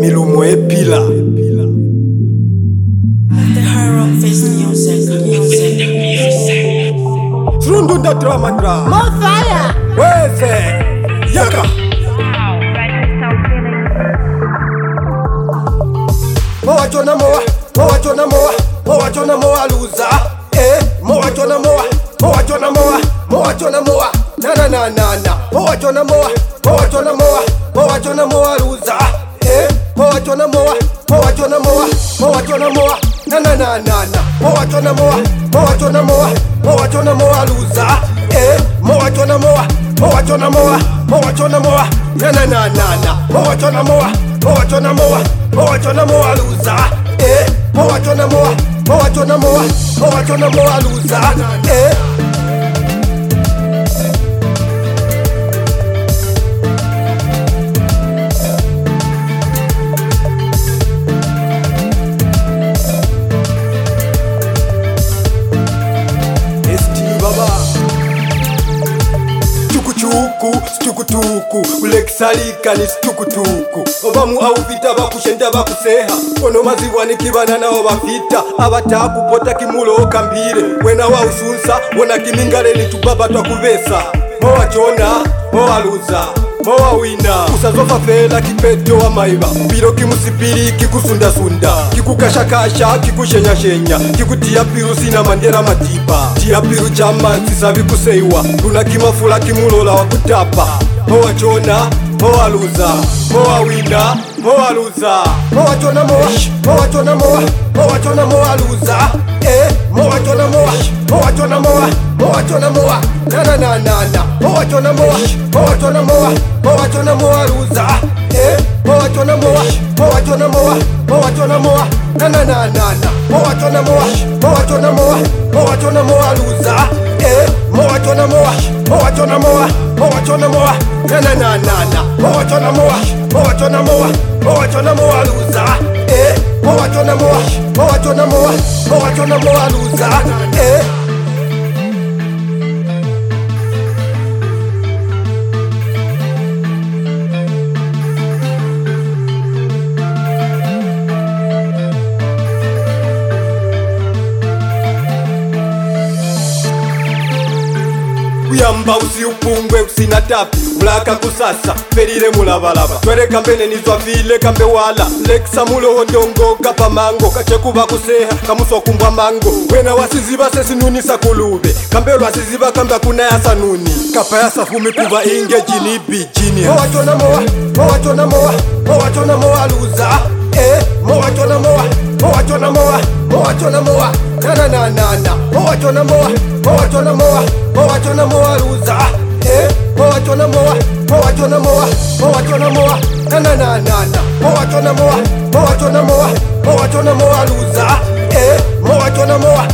Milumo epila. The horror face music. Surundunda Dramandra. More fire. Weze. Yaka. Moa jona moa loser. Moa jona moa. Na. Moa jona moa loser. Moa jona moa. Na. Moa jona moa loser. Moa jona moa. Na. Moa jona moa loser. Moa jona moa loser. Tukutuku ulekisalika ni tukutuku obamu au vita bakushenda bakuseha ono maziwa nikibana nao bafita abatakupota kimulo kambire wena wa usunsa wona kimingale litubaba twakuvesa moa chona moa luza moa wina usazofa fela kipeto wa maiba biro kimusipiri kikusunda kikukashakasha kikushenyashenya kikutia piru sina mandera matipa tia piru chama sisabi kuseiwa luna kimafula kimulola wakutapa moa chona moa luza moa wina moa luza moa chona moa luza moa chona moa na. Moa chona moa luza. Moa chona moa na. Moa chona moa luza. Moa chona moa na. Moa chona moa luza. Moa chona moa luza. Uyamba usiupungwe usina tapi ulaka kusasa ferire mulabalaba twereka mbene nizwa vile kambe wala leksa mulo ndongo kapa mango kachekuba kuseha kamuswa kumbwa mango wena wasiziba sesinunisa kulube kambe lwasiziba kamba kuna ya sanuni kapa ya safumi kuba inge jinibi jini moa chona moa luza. Moa chona moa na. Moa chona moa luza. Moa chona moa na. Moa chona moa luza. Moa chona moa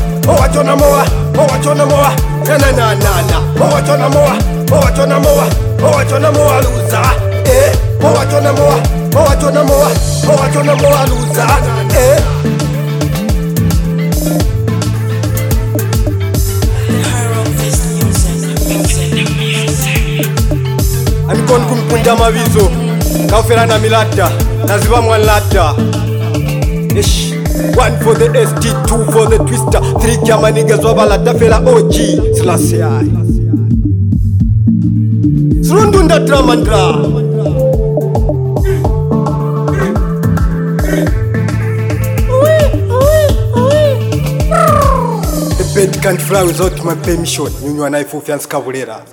na. Moa chona moa luza. Moa chona moa luza. Anikon kumpunja mavizo kafera na milata naziba mwanlata. One for the ST, 2 for the twister, 3 kama niggas wabalata fela OG Selassie I. Surundunda Dramandra. The bird can't fly without my permission. Nyunywa na ifu fianska vulera.